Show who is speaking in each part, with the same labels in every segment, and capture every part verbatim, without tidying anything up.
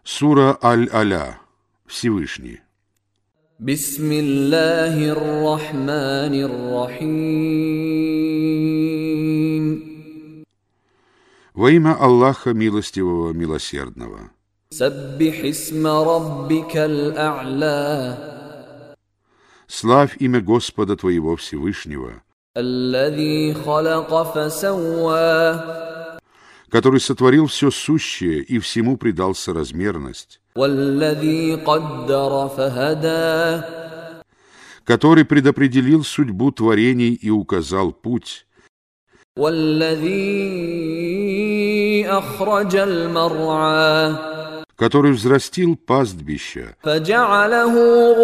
Speaker 1: Сура Аль-Аля. Всевышний.
Speaker 2: Бисмиллахир рахманир рахим.
Speaker 1: Во имя Аллаха Милостивого, Милосердного.
Speaker 2: Саббих исма раббикал а'ля.
Speaker 1: Славь имя Господа твоего Всевышнего,
Speaker 2: Аллази халака фасавва.
Speaker 1: Который сотворил все сущее и всему придал соразмерность,
Speaker 2: Валлази каддара фахада.
Speaker 1: Который предопределил судьбу творений и указал путь,
Speaker 2: Валлази ахраджал мар'а.
Speaker 1: Который взрастил пастбища,
Speaker 2: Фаджа'аляху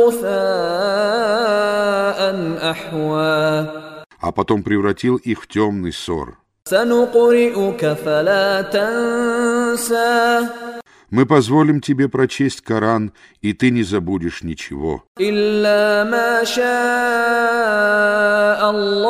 Speaker 2: гуса'ан ахва.
Speaker 1: а потом превратил их в темный сор.
Speaker 2: Санукри'ука фала танса.
Speaker 1: Мы позволим тебе прочесть Коран, и ты не забудешь ничего.
Speaker 2: Илля ма ша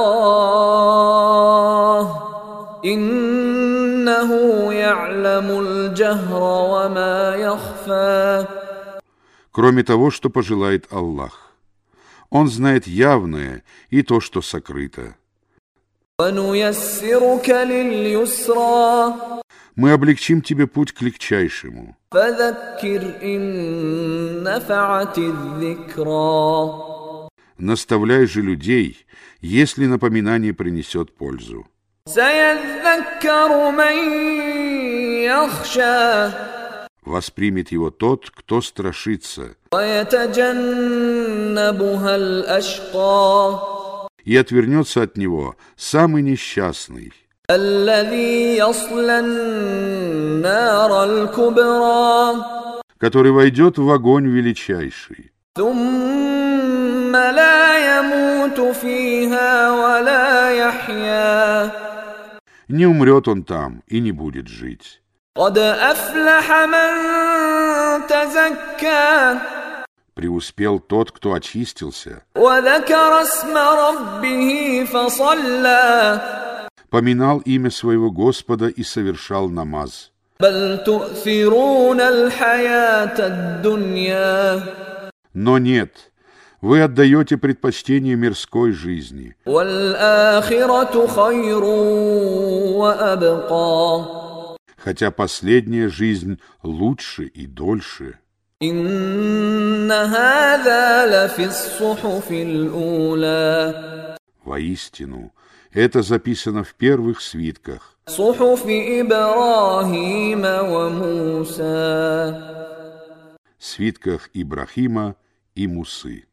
Speaker 2: Аллах. Иннаху я'ламул джахра ва ма яхфа.
Speaker 1: Кроме того, что пожелает Аллах. Он знает явное и то, что сокрыто.
Speaker 2: Вануяссирука лиль-юсра.
Speaker 1: Мы облегчим тебе путь к легчайшему.
Speaker 2: Фадаккир ин нафа'ати-д-дикра.
Speaker 1: Наставляй же людей, если напоминание принесет пользу.
Speaker 2: Саядзаккару ман яхша.
Speaker 1: Воспримет его тот, кто страшится,
Speaker 2: Ваятаджаннабуха аль-ашқа.
Speaker 1: и отвернется от него самый несчастный,
Speaker 2: Аллази ясла ан-нара аль-кубра.
Speaker 1: который войдет в огонь величайший,
Speaker 2: Сумма ла ямуту фиха ва ла яхья.
Speaker 1: не умрет он там и не будет жить.
Speaker 2: Кад афлаха ман тазакка.
Speaker 1: Преуспел тот, кто очистился,
Speaker 2: وذكر اسم ربه فصلى.
Speaker 1: поминал имя своего Господа и совершал намаз.
Speaker 2: بل تؤثرون الحياة الدنيا.
Speaker 1: Но нет, вы отдаете предпочтение мирской жизни,
Speaker 2: والآخرة خير وأبقى.
Speaker 1: хотя последняя жизнь лучше и дольше.
Speaker 2: إن هذا لفي الصحف الأولى.
Speaker 1: Воистину, это записано в первых свитках,
Speaker 2: صحف إبراهيم وموسى.
Speaker 1: свитках Ибрахима и Мусы.